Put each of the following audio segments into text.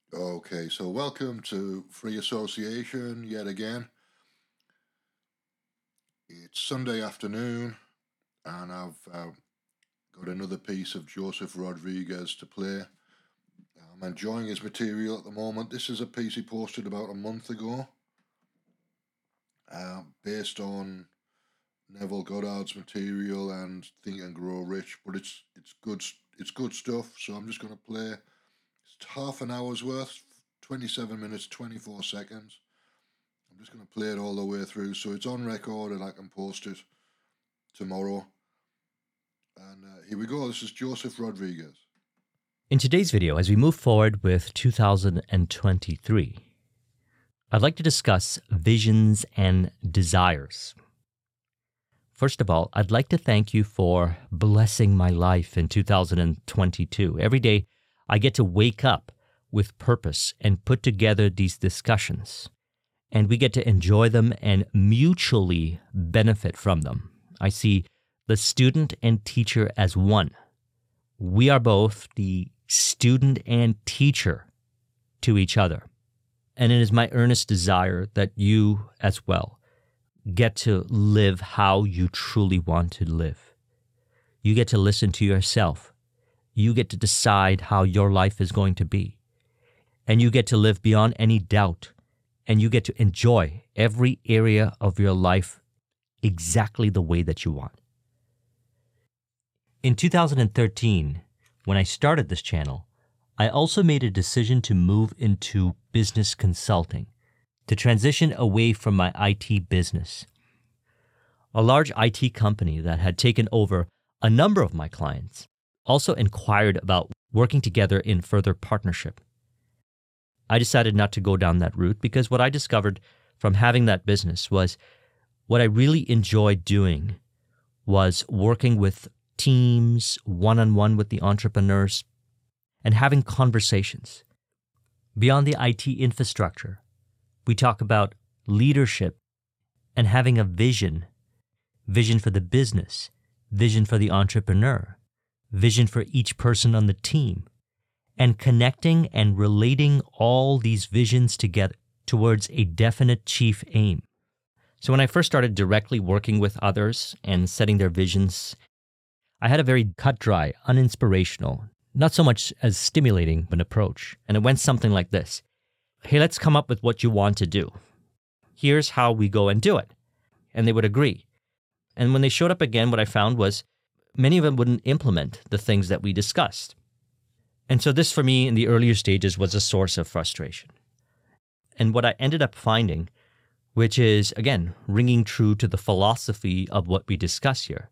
Okay, so welcome to Free Association yet again. It's Sunday afternoon, and I've got another piece of Joseph Rodriguez to play. I'm enjoying his material at the moment. This is a piece he posted about a month ago, based on Neville Goddard's material and Think and Grow Rich. But it's good stuff. So I'm just going to play. It's half an hour's worth, 27 minutes 24 seconds. I'm just going to play it all the way through, so it's on record and I can post it tomorrow. And here we go. This is Joseph Rodriguez. In today's video, as we move forward with 2023, I'd like to discuss visions and desires. First of all, I'd like to thank you for blessing my life in 2022. Every day, I get to wake up with purpose and put together these discussions, and we get to enjoy them and mutually benefit from them. I see the student and teacher as one. We are both the student and teacher to each other. And it is my earnest desire that you as well get to live how you truly want to live. You get to listen to yourself. You get to decide how your life is going to be. And you get to live beyond any doubt. And you get to enjoy every area of your life exactly the way that you want. In 2013, when I started this channel, I also made a decision to move into business consulting, to transition away from my IT business. A large IT company that had taken over a number of my clients also inquired about working together in further partnership. I decided not to go down that route because what I discovered from having that business was what I really enjoyed doing was working with teams, one-on-one with the entrepreneurs, and having conversations. Beyond the IT infrastructure, we talk about leadership and having a vision for the business, vision for the entrepreneur, vision for each person on the team, and connecting and relating all these visions together towards a definite chief aim. So when I first started directly working with others and setting their visions, I had a very cut-dry, uninspirational, not so much as stimulating an approach. And it went something like this. Hey, let's come up with what you want to do. Here's how we go and do it. And they would agree. And when they showed up again, what I found was many of them wouldn't implement the things that we discussed. And so this, for me, in the earlier stages, was a source of frustration. And what I ended up finding, which is, again, ringing true to the philosophy of what we discuss here,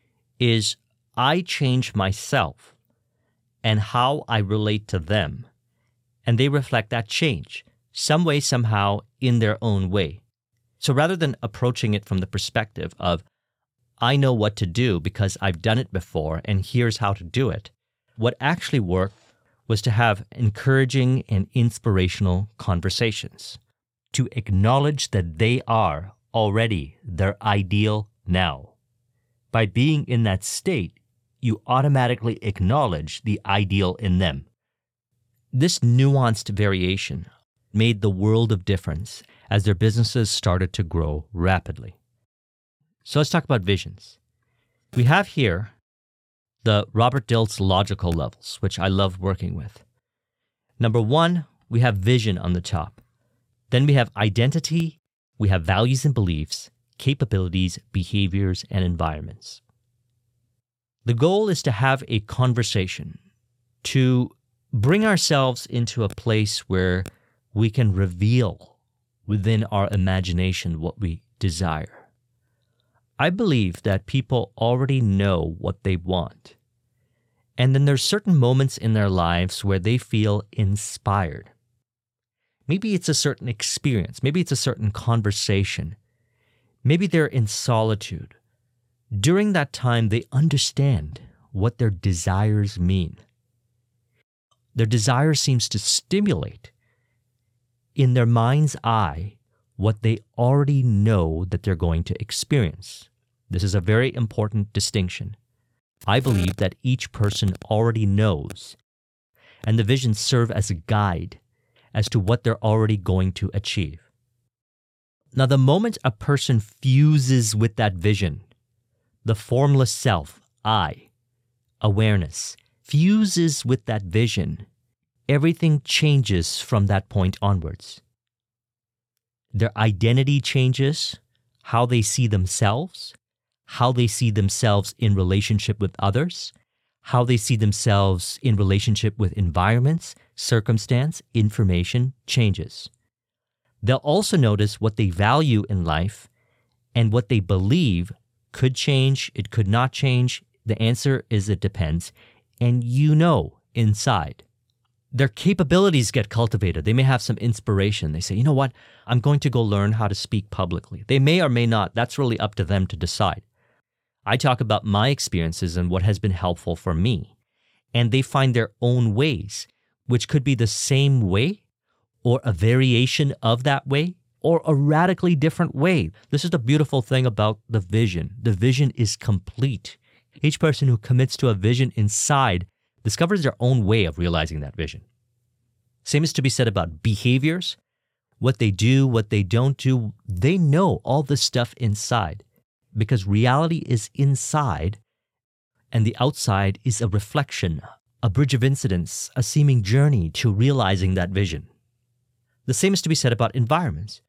is I change myself and how I relate to them, and they reflect that change, some way, somehow, in their own way. So rather than approaching it from the perspective of, I know what to do because I've done it before, and here's how to do it, what actually worked was to have encouraging and inspirational conversations, to acknowledge that they are already their ideal now. By being in that state, you automatically acknowledge the ideal in them. This nuanced variation made the world of difference as their businesses started to grow rapidly. So let's talk about visions. We have here the Robert Dilts logical levels, which I love working with. Number one, we have vision on the top. Then we have identity, we have values and beliefs, capabilities, behaviors, and environments. The goal is to have a conversation, to bring ourselves into a place where we can reveal within our imagination what we desire. I believe that people already know what they want. And then there's certain moments in their lives where they feel inspired. Maybe it's a certain experience. Maybe it's a certain conversation. Maybe they're in solitude. During that time, they understand what their desires mean. Their desire seems to stimulate in their mind's eye what they already know that they're going to experience. This is a very important distinction. I believe that each person already knows, and the visions serve as a guide as to what they're already going to achieve. Now, the moment a person fuses with that vision, the formless self, I, awareness, fuses with that vision, everything changes from that point onwards. Their identity changes, how they see themselves in relationship with others, how they see themselves in relationship with environments, circumstance, information changes. They'll also notice what they value in life and what they believe could change, it could not change. The answer is it depends. And you know inside. Their capabilities get cultivated. They may have some inspiration. They say, you know what? I'm going to go learn how to speak publicly. They may or may not. That's really up to them to decide. I talk about my experiences and what has been helpful for me. And they find their own ways, which could be the same way or a variation of that way or a radically different way. This is the beautiful thing about the vision. The vision is complete. Each person who commits to a vision inside discovers their own way of realizing that vision. Same is to be said about behaviors, what they do, what they don't do. They know all this stuff inside because reality is inside and the outside is a reflection, a bridge of incidents, a seeming journey to realizing that vision. The same is to be said about environments.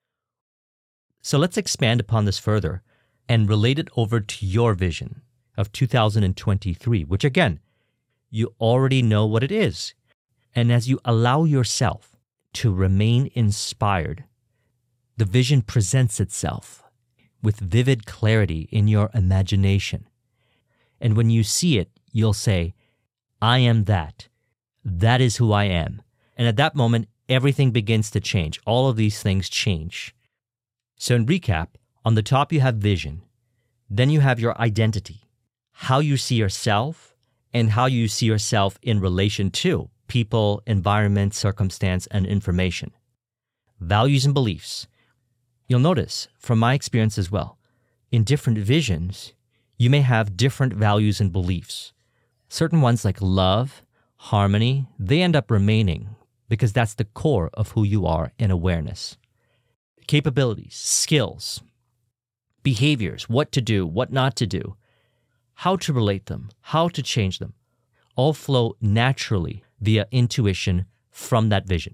So let's expand upon this further and relate it over to your vision of 2023, which again, you already know what it is. And as you allow yourself to remain inspired, the vision presents itself with vivid clarity in your imagination. And when you see it, you'll say, I am that. That is who I am. And at that moment, everything begins to change. All of these things change. So in recap, on the top you have vision. Then you have your identity, how you see yourself and how you see yourself in relation to people, environment, circumstance, and information. Values and beliefs. You'll notice from my experience as well, in different visions, you may have different values and beliefs. Certain ones like love, harmony, they end up remaining because that's the core of who you are in awareness. Capabilities, skills, behaviors, what to do, what not to do, how to relate them, how to change them, all flow naturally via intuition from that vision.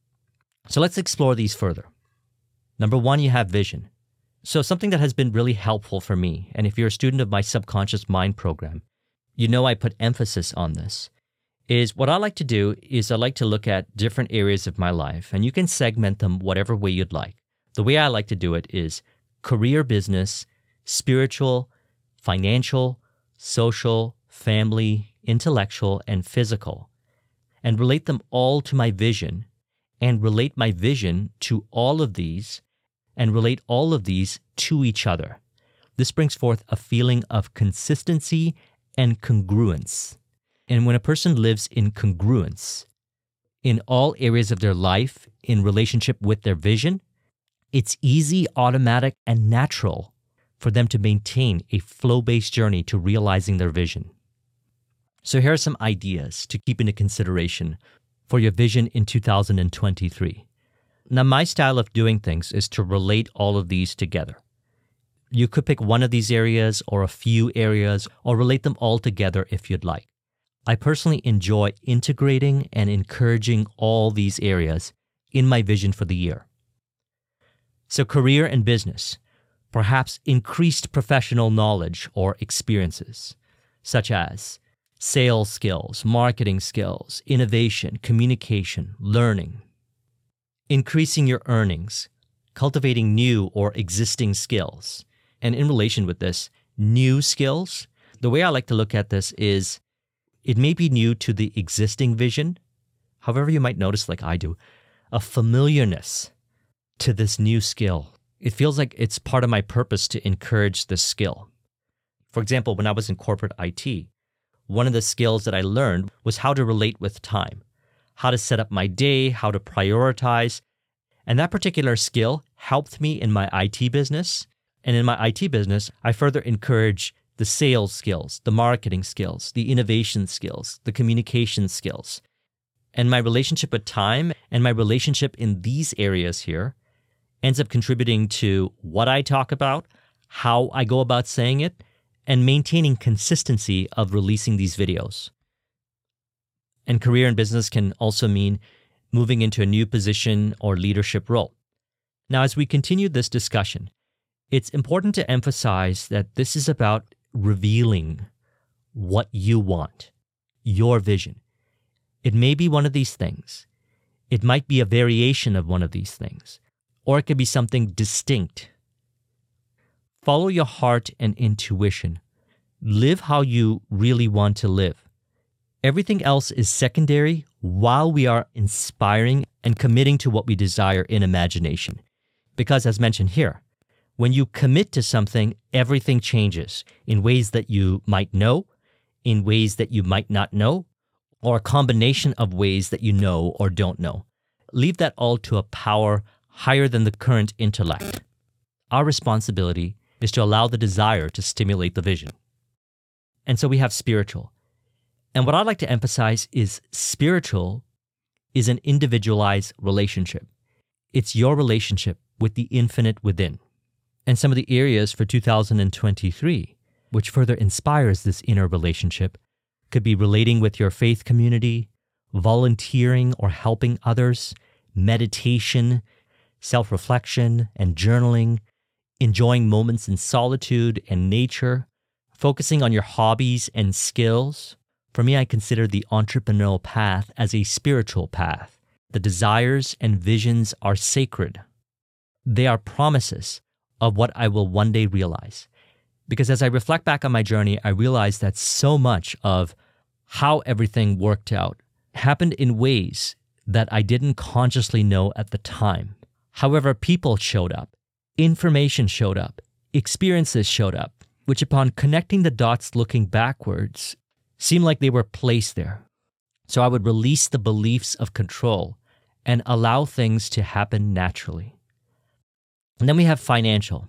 So let's explore these further. Number one, you have vision. So something that has been really helpful for me, and if you're a student of my subconscious mind program, you know I put emphasis on this, is what I like to do is I like to look at different areas of my life, and you can segment them whatever way you'd like. The way I like to do it is career, business, spiritual, financial, social, family, intellectual, and physical, and relate them all to my vision, and relate my vision to all of these, and relate all of these to each other. This brings forth a feeling of consistency and congruence. And when a person lives in congruence in all areas of their life in relationship with their vision, it's easy, automatic, and natural for them to maintain a flow-based journey to realizing their vision. So here are some ideas to keep into consideration for your vision in 2023. Now, my style of doing things is to relate all of these together. You could pick one of these areas or a few areas or relate them all together if you'd like. I personally enjoy integrating and encouraging all these areas in my vision for the year. So career and business, perhaps increased professional knowledge or experiences, such as sales skills, marketing skills, innovation, communication, learning. Increasing your earnings, cultivating new or existing skills. And in relation with this, new skills, the way I like to look at this is it may be new to the existing vision. However, you might notice, like I do, a familiarness to this new skill. It feels like it's part of my purpose to encourage this skill. For example, when I was in corporate IT, one of the skills that I learned was how to relate with time, how to set up my day, how to prioritize. And that particular skill helped me in my IT business. And in my IT business, I further encourage the sales skills, the marketing skills, the innovation skills, the communication skills. And my relationship with time and my relationship in these areas here ends up contributing to what I talk about, how I go about saying it, and maintaining consistency of releasing these videos. And career in business can also mean moving into a new position or leadership role. Now, as we continue this discussion, it's important to emphasize that this is about revealing what you want, your vision. It may be one of these things. It might be a variation of one of these things, or it could be something distinct. Follow your heart and intuition. Live how you really want to live. Everything else is secondary while we are inspiring and committing to what we desire in imagination. Because as mentioned here, when you commit to something, everything changes in ways that you might know, in ways that you might not know, or a combination of ways that you know or don't know. Leave that all to a power higher than the current intellect. Our responsibility is to allow the desire to stimulate the vision. And so we have spiritual. And what I'd like to emphasize is spiritual is an individualized relationship. It's your relationship with the infinite within. And some of the areas for 2023, which further inspires this inner relationship, could be relating with your faith community, volunteering or helping others, meditation, self-reflection and journaling, enjoying moments in solitude and nature, focusing on your hobbies and skills. For me, I consider the entrepreneurial path as a spiritual path. The desires and visions are sacred. They are promises of what I will one day realize. Because as I reflect back on my journey, I realized that so much of how everything worked out happened in ways that I didn't consciously know at the time. However, people showed up, information showed up, experiences showed up, which upon connecting the dots looking backwards, seemed like they were placed there. So I would release the beliefs of control and allow things to happen naturally. And then we have financial.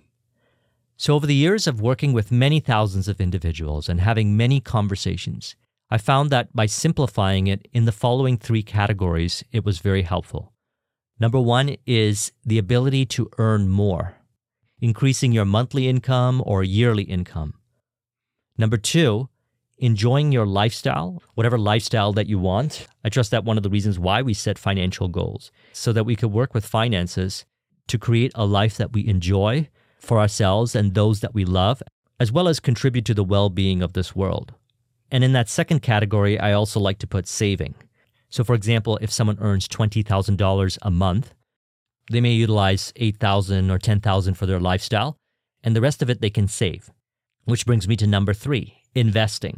So over the years of working with many thousands of individuals and having many conversations, I found that by simplifying it in the following 3 categories, it was very helpful. Number 1 is the ability to earn more, increasing your monthly income or yearly income. Number 2, enjoying your lifestyle, whatever lifestyle that you want. I trust that one of the reasons why we set financial goals, so that we could work with finances to create a life that we enjoy for ourselves and those that we love, as well as contribute to the well-being of this world. And in that second category, I also like to put saving. So for example, if someone earns $20,000 a month, they may utilize $8,000 or $10,000 for their lifestyle, and the rest of it they can save. Which brings me to number 3, investing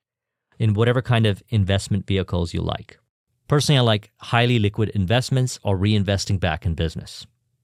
in whatever kind of investment vehicles you like. Personally, I like highly liquid investments or reinvesting back in business.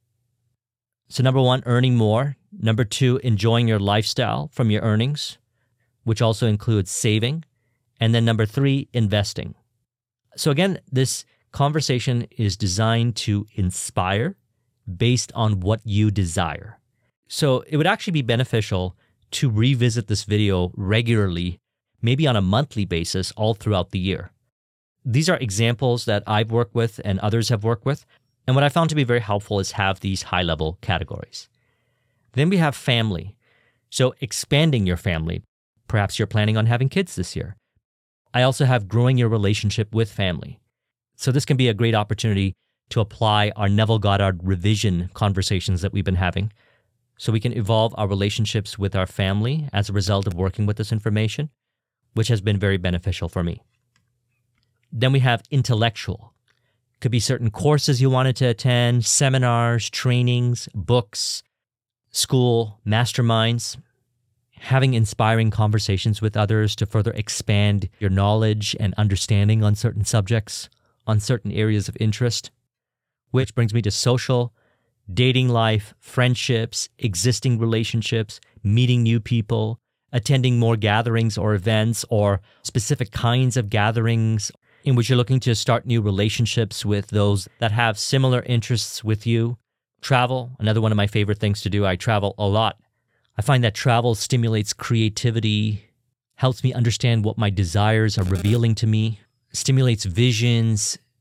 So number 1, earning more. Number 2, enjoying your lifestyle from your earnings, which also includes saving. And then number 3, investing. So again, this conversation is designed to inspire based on what you desire. So it would actually be beneficial to revisit this video regularly, maybe on a monthly basis all throughout the year. These are examples that I've worked with and others have worked with. And what I found to be very helpful is have these high-level categories. Then we have family. So expanding your family. Perhaps you're planning on having kids this year. I also have growing your relationship with family. So this can be a great opportunity to apply our Neville Goddard revision conversations that we've been having, so we can evolve our relationships with our family as a result of working with this information, which has been very beneficial for me. Then we have intellectual. Could be certain courses you wanted to attend, seminars, trainings, books, school, masterminds, having inspiring conversations with others to further expand your knowledge and understanding on certain subjects, on certain areas of interest. Which brings me to social, dating life, friendships, existing relationships, meeting new people, attending more gatherings or events or specific kinds of gatherings in which you're looking to start new relationships with those that have similar interests with you. Travel, another one of my favorite things to do. I travel a lot. I find that travel stimulates creativity, helps me understand what my desires are revealing to me, stimulates visions,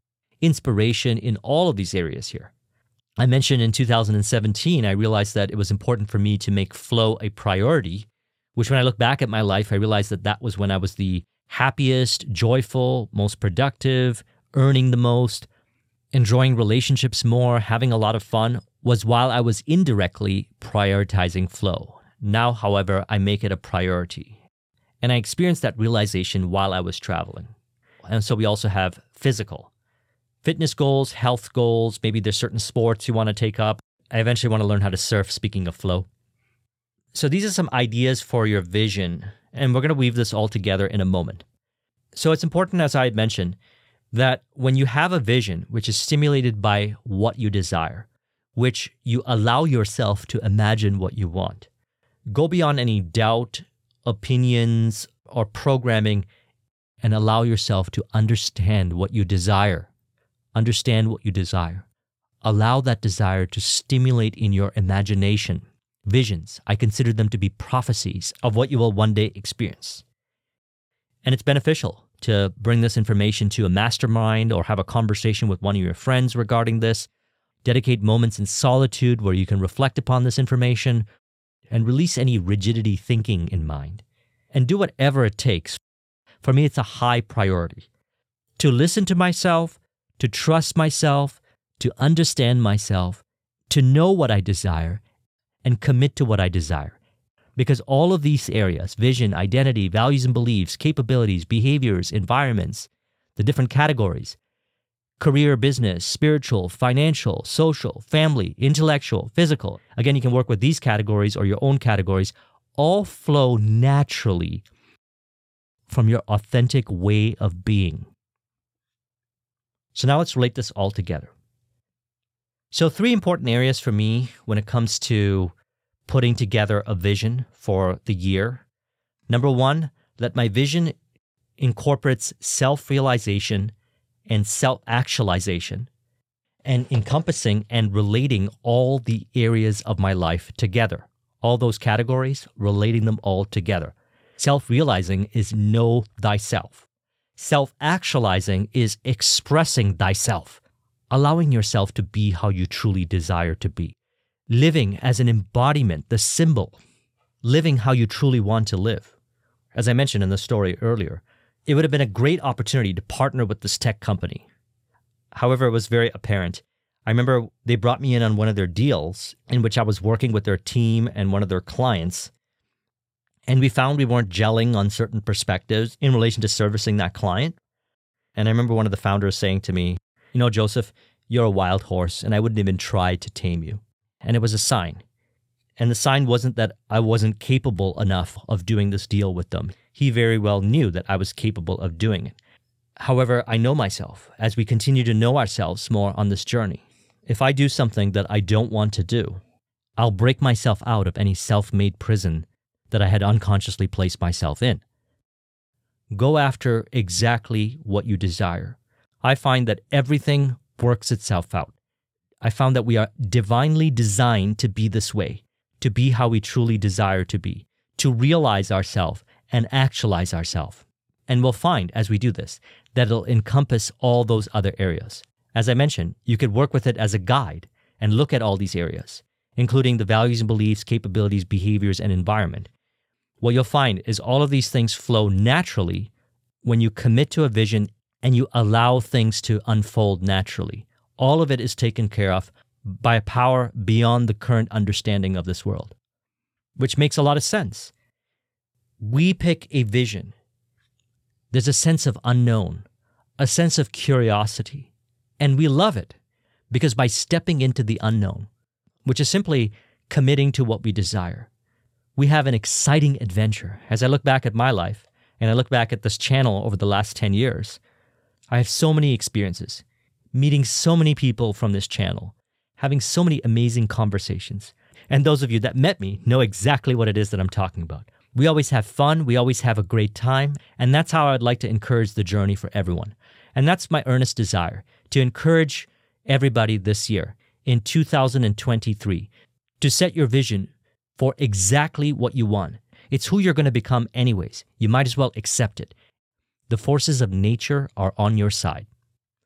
inspiration in all of these areas here. I mentioned in 2017, I realized that it was important for me to make flow a priority, which when I look back at my life, I realized that that was when I was the happiest, joyful, most productive, earning the most, enjoying relationships more, having a lot of fun, was while I was indirectly prioritizing flow. Now, however, I make it a priority. And I experienced that realization while I was traveling. And so we also have physical. Fitness goals, health goals, maybe there's certain sports you want to take up. I eventually want to learn how to surf, speaking of flow. So these are some ideas for your vision, and we're going to weave this all together in a moment. So it's important, as I had mentioned, that when you have a vision which is stimulated by what you desire, which you allow yourself to imagine what you want, go beyond any doubt, opinions, or programming, and allow yourself to understand what you desire. Understand what you desire. Allow that desire to stimulate in your imagination. Visions, I consider them to be prophecies of what you will one day experience. And it's beneficial to bring this information to a mastermind or have a conversation with one of your friends regarding this. Dedicate moments in solitude where you can reflect upon this information and release any rigidity thinking in mind. And do whatever it takes. For me, it's a high priority. To listen to myself, to trust myself, to understand myself, to know what I desire, and commit to what I desire. Because all of these areas, vision, identity, values and beliefs, capabilities, behaviors, environments, the different categories, career, business, spiritual, financial, social, family, intellectual, physical. Again, you can work with these categories or your own categories, all flow naturally from your authentic way of being. So now let's relate this all together. So 3 important areas for me when it comes to putting together a vision for the year. Number 1, that my vision incorporates self-realization and self-actualization, and encompassing and relating all the areas of my life together. All those categories, relating them all together. Self-realizing is know thyself. Self-actualizing is expressing thyself, allowing yourself to be how you truly desire to be. Living as an embodiment, the symbol, living how you truly want to live. As I mentioned in the story earlier, it would have been a great opportunity to partner with this tech company. However, it was very apparent. I remember they brought me in on one of their deals in which I was working with their team and one of their clients. And we found we weren't gelling on certain perspectives in relation to servicing that client. And I remember one of the founders saying to me, "You know, Joseph, you're a wild horse and I wouldn't even try to tame you." And it was a sign. And the sign wasn't that I wasn't capable enough of doing this deal with them. He very well knew that I was capable of doing it. However, I know myself as we continue to know ourselves more on this journey. If I do something that I don't want to do, I'll break myself out of any self-made prison that I had unconsciously placed myself in. Go after exactly what you desire. I find that everything works itself out. I found that we are divinely designed to be this way, to be how we truly desire to be, to realize ourselves and actualize ourselves. And we'll find as we do this that it'll encompass all those other areas. As I mentioned, you could work with it as a guide and look at all these areas, including the values and beliefs, capabilities, behaviors, and environment. What you'll find is all of these things flow naturally when you commit to a vision and you allow things to unfold naturally. All of it is taken care of by a power beyond the current understanding of this world, which makes a lot of sense. We pick a vision. There's a sense of unknown, a sense of curiosity, and we love it because by stepping into the unknown, which is simply committing to what we desire, we have an exciting adventure. As I look back at my life and I look back at this channel over the last 10 years, I have so many experiences, meeting so many people from this channel, having so many amazing conversations. And those of you that met me know exactly what it is that I'm talking about. We always have fun. We always have a great time. And that's how I'd like to encourage the journey for everyone. And that's my earnest desire, to encourage everybody this year in 2023 to set your vision for exactly what you want. It's who you're going to become anyways. You might as well accept it. The forces of nature are on your side.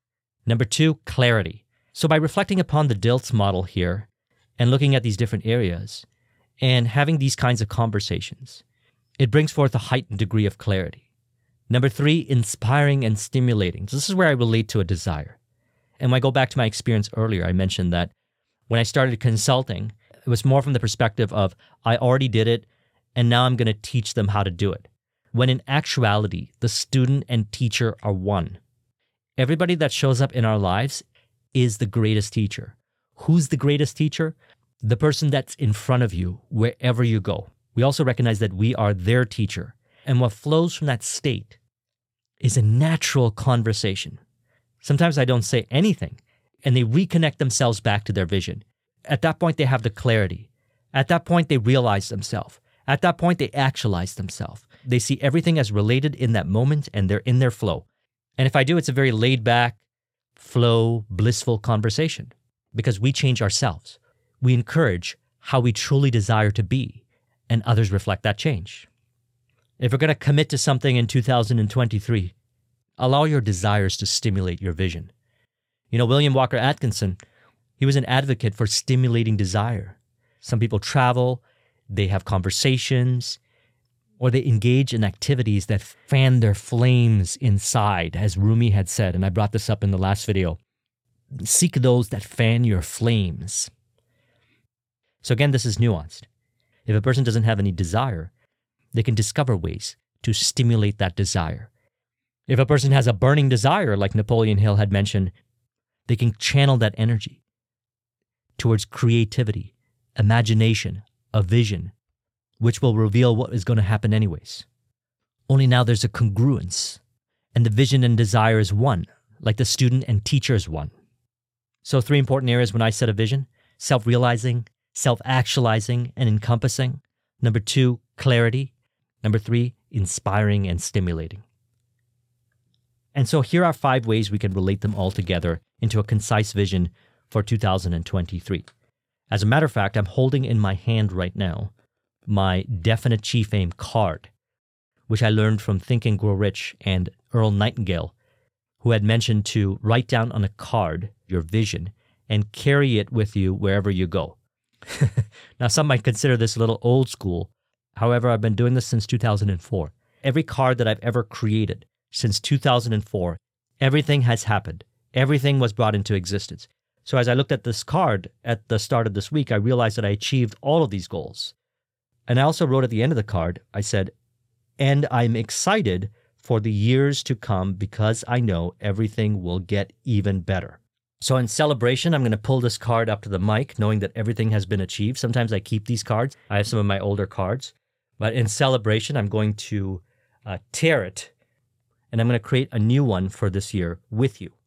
Number 2, clarity. So by reflecting upon the DILTS model here and looking at these different areas and having these kinds of conversations, it brings forth a heightened degree of clarity. Number 3, inspiring and stimulating. So this is where I relate to a desire. And when I go back to my experience earlier, I mentioned that when I started consulting, it was more from the perspective of I already did it and now I'm going to teach them how to do it. When in actuality, the student and teacher are one. Everybody that shows up in our lives is the greatest teacher. Who's the greatest teacher? The person that's in front of you wherever you go. We also recognize that we are their teacher. And what flows from that state is a natural conversation. Sometimes I don't say anything, and they reconnect themselves back to their vision. At that point, they have the clarity. At that point, they realize themselves. At that point, they actualize themselves. They see everything as related in that moment, and they're in their flow. And if I do, it's a very laid-back, flow, blissful conversation because we change ourselves. We encourage how we truly desire to be, and others reflect that change. If we're going to commit to something in 2023, allow your desires to stimulate your vision. You know, William Walker Atkinson, he was an advocate for stimulating desire. Some people travel, they have conversations, or they engage in activities that fan their flames inside, as Rumi had said, and I brought this up in the last video. Seek those that fan your flames. So again, this is nuanced. If a person doesn't have any desire, they can discover ways to stimulate that desire. If a person has a burning desire, like Napoleon Hill had mentioned, they can channel that energy towards creativity, imagination, a vision, which will reveal what is going to happen anyways. Only now there's a congruence, and the vision and desire is one, like the student and teacher is one. So 3 important areas when I set a vision: self-realizing, self-actualizing, and encompassing. Number 2, clarity. Number 3, inspiring and stimulating. And so here are 5 ways we can relate them all together into a concise vision for 2023. As a matter of fact, I'm holding in my hand right now my Definite Chief Aim card, which I learned from Think and Grow Rich and Earl Nightingale, who had mentioned to write down on a card your vision and carry it with you wherever you go. Now, some might consider this a little old school. However, I've been doing this since 2004. Every card that I've ever created since 2004, everything has happened. Everything was brought into existence. So as I looked at this card at the start of this week, I realized that I achieved all of these goals. And I also wrote at the end of the card, I said, and I'm excited for the years to come because I know everything will get even better. So in celebration, I'm going to pull this card up to the mic, knowing that everything has been achieved. Sometimes I keep these cards. I have some of my older cards. But in celebration, I'm going to tear it, and I'm going to create a new one for this year with you.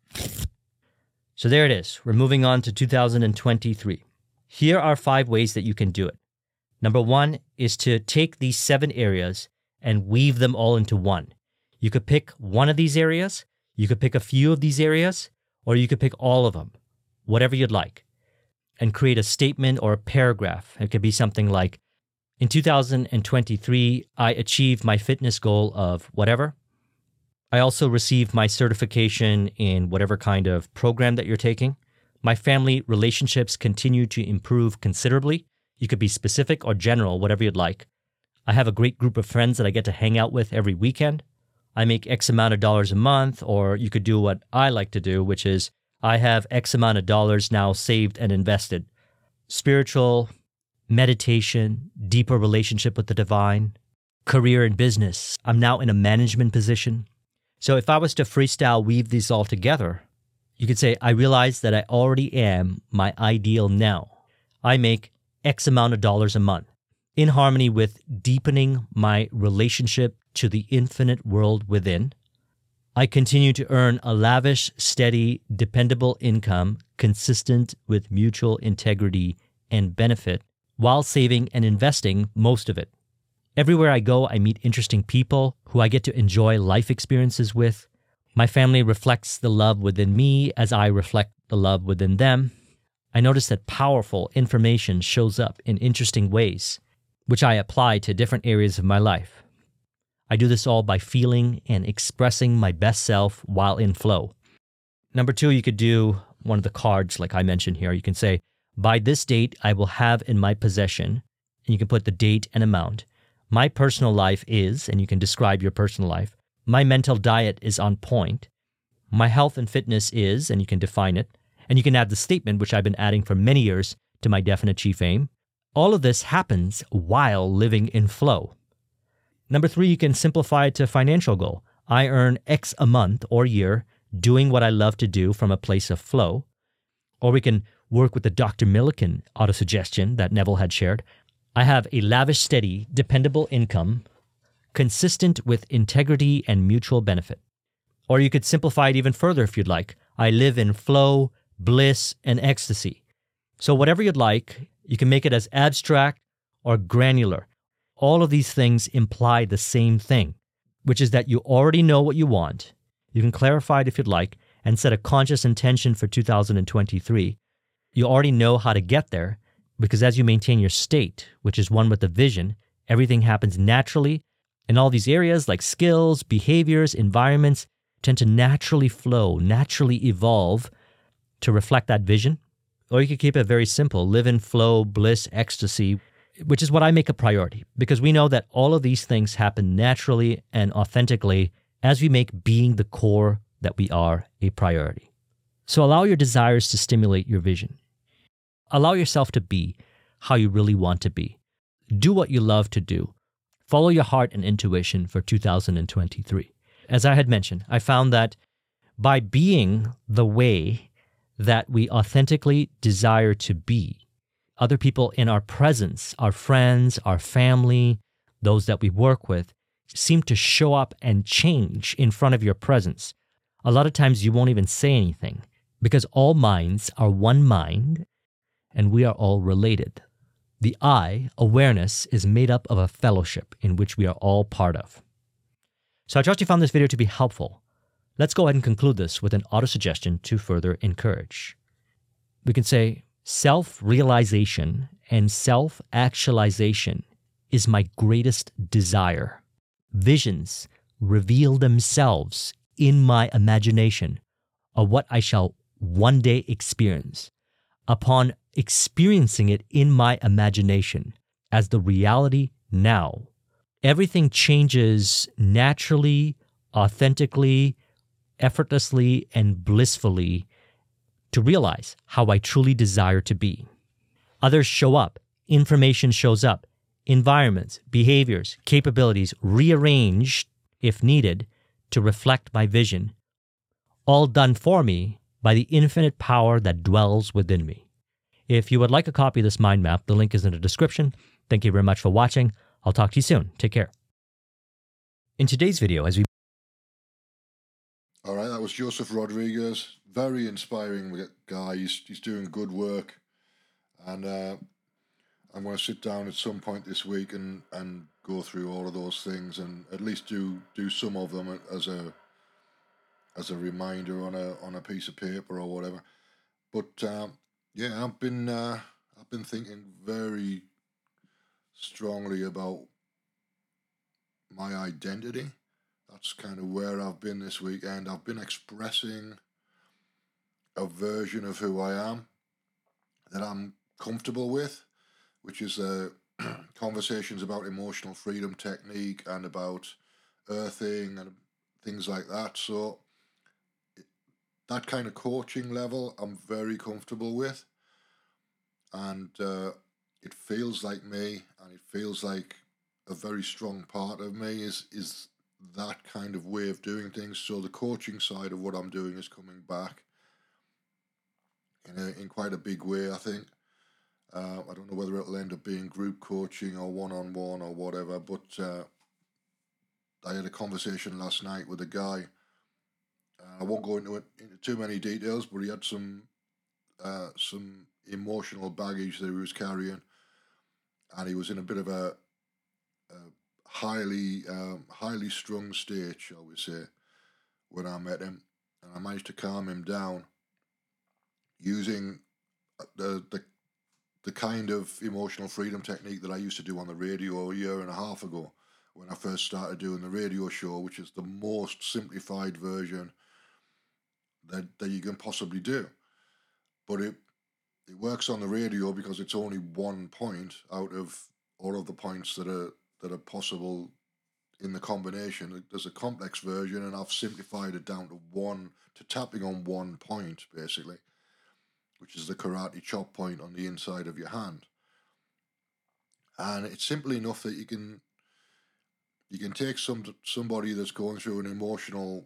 So there it is. We're moving on to 2023. Here are 5 ways that you can do it. Number 1 is to take these 7 areas and weave them all into one. You could pick one of these areas, you could pick a few of these areas, or you could pick all of them, whatever you'd like, and create a statement or a paragraph. It could be something like, in 2023, I achieved my fitness goal of whatever. I also received my certification in whatever kind of program that you're taking. My family relationships continue to improve considerably. You could be specific or general, whatever you'd like. I have a great group of friends that I get to hang out with every weekend. I make X amount of dollars a month, or you could do what I like to do, which is I have X amount of dollars now saved and invested. Spiritual, meditation, deeper relationship with the divine, career and business. I'm now in a management position. So if I was to freestyle weave these all together, you could say, I realize that I already am my ideal now. I make X amount of dollars a month in harmony with deepening my relationship to the infinite world within. I continue to earn a lavish, steady, dependable income consistent with mutual integrity and benefit while saving and investing most of it. Everywhere I go, I meet interesting people who I get to enjoy life experiences with. My family reflects the love within me as I reflect the love within them. I notice that powerful information shows up in interesting ways, which I apply to different areas of my life. I do this all by feeling and expressing my best self while in flow. Number two, you could do one of the cards like I mentioned here. You can say, by this date, I will have in my possession, and you can put the date and amount. My personal life is, and you can describe your personal life. My mental diet is on point. My health and fitness is, and you can define it. And you can add the statement, which I've been adding for many years to my definite chief aim. All of this happens while living in flow. Number three, you can simplify it to a financial goal. I earn X a month or year doing what I love to do from a place of flow. Or we can work with the Dr. Millikan autosuggestion that Neville had shared. I have a lavish, steady, dependable income consistent with integrity and mutual benefit. Or you could simplify it even further if you'd like. I live in flow, bliss, and ecstasy. So whatever you'd like, you can make it as abstract or granular. All of these things imply the same thing, which is that you already know what you want. You can clarify it if you'd like and set a conscious intention for 2023. You already know how to get there because as you maintain your state, which is one with the vision, everything happens naturally. And all these areas like skills, behaviors, environments tend to naturally flow, naturally evolve to reflect that vision. Or you could keep it very simple, live in flow, bliss, ecstasy, which is what I make a priority because we know that all of these things happen naturally and authentically as we make being the core that we are a priority. So allow your desires to stimulate your vision. Allow yourself to be how you really want to be. Do what you love to do. Follow your heart and intuition for 2023. As I had mentioned, I found that by being the way that we authentically desire to be, other people in our presence, our friends, our family, those that we work with, seem to show up and change in front of your presence. A lot of times you won't even say anything because all minds are one mind and we are all related. The I, awareness, is made up of a fellowship in which we are all part of. So I trust you found this video to be helpful. Let's go ahead and conclude this with an autosuggestion to further encourage. We can say, self-realization and self-actualization is my greatest desire. Visions reveal themselves in my imagination of what I shall one day experience. Upon experiencing it in my imagination as the reality now, everything changes naturally, authentically, effortlessly, and blissfully to realize how I truly desire to be. Others show up, information shows up, environments, behaviors, capabilities rearranged, if needed, to reflect my vision, all done for me by the infinite power that dwells within me. If you would like a copy of this mind map, the link is in the description. Thank you very much for watching. I'll talk to you soon. Take care. In today's video, All right, that was Joseph Rodriguez. Very inspiring guy. He's doing good work. And I'm going to sit down at some point this week and go through all of those things and at least do some of them as a reminder on a piece of paper or whatever. But yeah, I've been thinking very strongly about my identity. That's kind of where I've been this weekend. I've been expressing a version of who I am that I'm comfortable with, which is conversations about emotional freedom technique and about earthing and things like that. So that kind of coaching level I'm very comfortable with, and it feels like me, and it feels like a very strong part of me is that kind of way of doing things. So the coaching side of what I'm doing is coming back in quite a big way, I think. I don't know whether it'll end up being group coaching or one-on-one or whatever, but I had a conversation last night with a guy. I won't go into too many details, but he had some emotional baggage that he was carrying, and he was in a bit of a highly strung state, shall we say, when I met him, and I managed to calm him down using the kind of emotional freedom technique that I used to do on the radio a year and a half ago when I first started doing the radio show, which is the most simplified version that you can possibly do. But it works on the radio because it's only 1 point out of all of the points that are possible in the combination. There's a complex version, and I've simplified it down to tapping on 1 point basically, which is the karate chop point on the inside of your hand. And it's simple enough that you can take somebody that's going through an emotional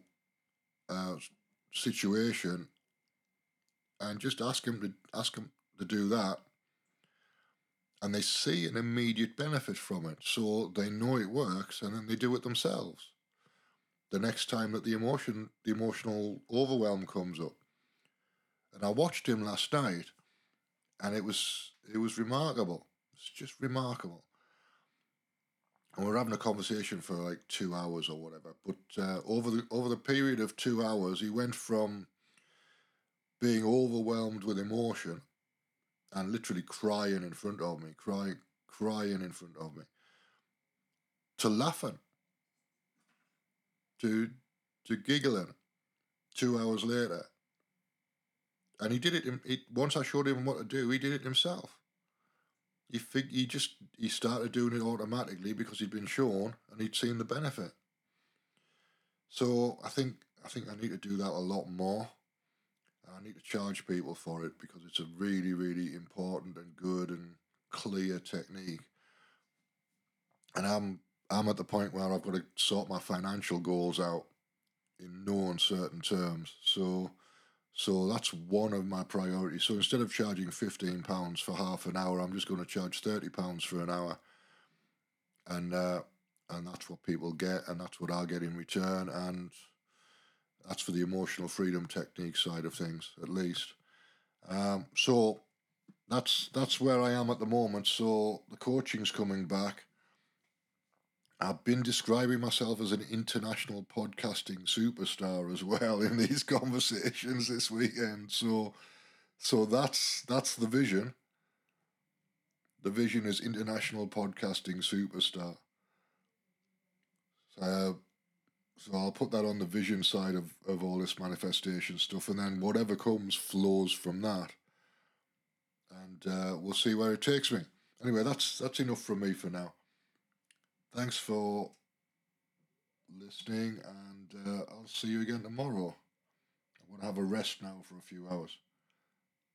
situation and just ask them to do that, and they see an immediate benefit from it, so they know it works, and then they do it themselves the next time that the emotional overwhelm comes up. And I watched him last night, and it was remarkable. It's just remarkable. And we're having a conversation for like 2 hours or whatever. But over the period of 2 hours, he went from being overwhelmed with emotion and literally crying in front of me, crying in front of me, to laughing, to giggling 2 hours later. And he did it. Once I showed him what to do, he did it himself. He started doing it automatically because he'd been shown and he'd seen the benefit. So I think I need to do that a lot more. I need to charge people for it because it's a really, really important and good and clear technique. And I'm at the point where I've got to sort my financial goals out in no uncertain terms. So that's one of my priorities. So instead of charging £15 for half an hour, I'm just going to charge £30 for an hour, and that's what people get, and that's what I get in return, and that's for the emotional freedom technique side of things, at least. So that's where I am at the moment. So the coaching's coming back. I've been describing myself as an international podcasting superstar as well in these conversations this weekend. So that's the vision. The vision is international podcasting superstar. So I'll put that on the vision side of all this manifestation stuff, and then whatever comes flows from that. And we'll see where it takes me. Anyway, that's enough from me for now. Thanks for listening, and I'll see you again tomorrow. I'm going to have a rest now for a few hours.